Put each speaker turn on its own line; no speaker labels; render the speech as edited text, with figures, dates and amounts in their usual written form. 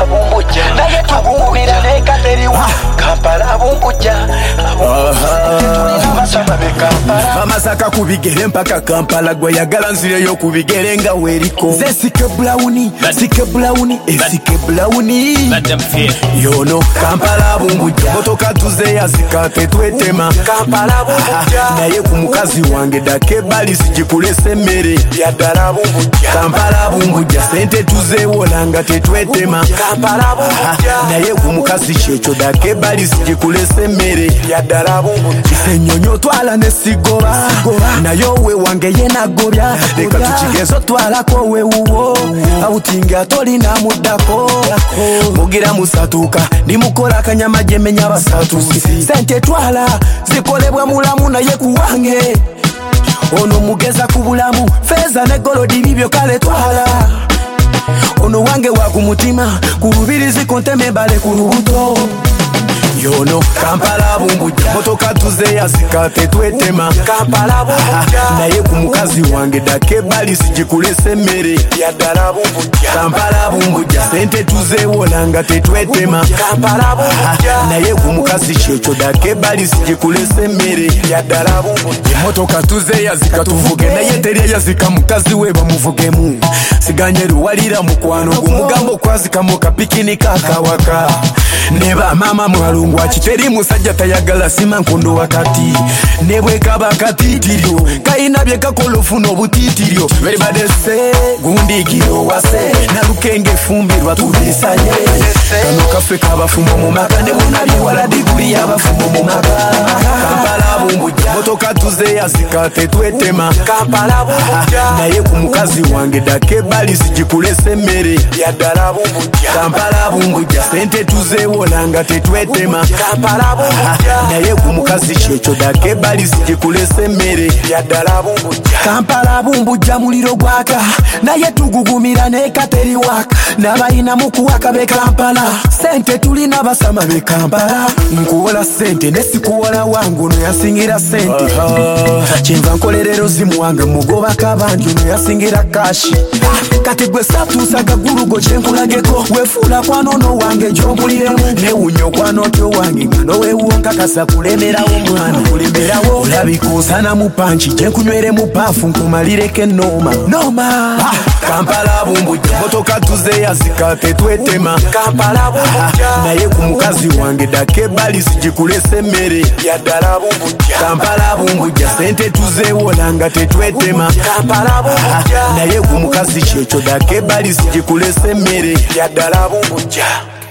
bumbuja naye tugumira nekateriwa Kampala bumbuja
Amasaka kubigere mpaka Kampala gwe yagala nzireyo kubigere nga weriko ze sike Browni esike Browni yono Kampala bumbuja motoka tuze yazika tetwetema Kampala bumbuja naye ku mukazi wange dake bali sijikulese mmere yaddala bumbuja Kampala bumbuja sente tuze wolanga tetwetema Kampala bumbuja naye ku mukazi kyekyo dake bali sijikulese mmere yaddala bumbuja senyonyo twala ne sigoba nayo we wange yenagobya leka tukigezo twalako we wuwo awutinga tolina muddako mugira musatuka ndimukola akanyama jemenya abasatusi sente twala zikolebwa mulamu naye kuwange ono mugeza ku bulamu feza ne golodi bibyo kale twala ono wange wa ku mutima ku lubirizi konteme bale ku lubuto yono Kampala bumbuja motoka tuze yazika tetwetema Kampala bumbuja naye ku mukazi wange dake bali sijikulese mmere yaddala bumbuja Kampala bumbuja sente tuze wolanga tetwetema Kampala bumbuja naye ku mukazi kyekyo dake bali sijikulese mmere yaddala bumbuja motoka tuze yazika tuvuge naye teri yazika mukazi we bamuvugemu siganye luwalira mukwano gumugambo kwazika mu kapikini kakawaka neba mama mwalungwa kiteri musajja tayagala sima nkondo wakati nebwe kaba katitirio kaina bye kakolofuna obutitirio everybody say gundigiro wase nalukenge fumbirwa tubisanye kano kafe kabafumo mu maka ne munabi wala diguri yabafumo mu maka Kampala bumbuja motoka tuze yazika tetwetema Kampala bumbuja naye ku mukazi wange dake bali sijikulese mmere yaddala bumbuja Kampala bumbuja sente tuze wolanga tetwetema Kampala bumbuja naye ku mukazi kyekyo dake bali sijikulese mmere yaddala bumbuja Kampala bumbuja muliro gwaka naye tugugumira nekateri waka nabayina mukuwaka be Kampala sente tulina basama be Kampala nkuwola sente nesikuwola wangu no yasingira sente kyenva nkolerero zimu wange mugoba kabandi no yasingira kashi kati gwe satusaga gulugo kyenkulageko wefuula kwanono wange gyobuliremu newunyo kwanotyo wange nga nowewuonka kasa kulemerawo mwana kulemerawo olabikuusana mu panchi gyenkunywere mu paafu nkumalireko ennoma Kampala bumbuja motoka tuze yazika tetwetema Kampala bumbuja naye ku mukazi wange dake bali sijikulese mmere yaddala bumbuja Kampala bumbuja sente tuze wolanga tetwetema Kampala bumbuja naye ku mukazi kyekyo dake bali sijikulese mmere yaddala bumbuja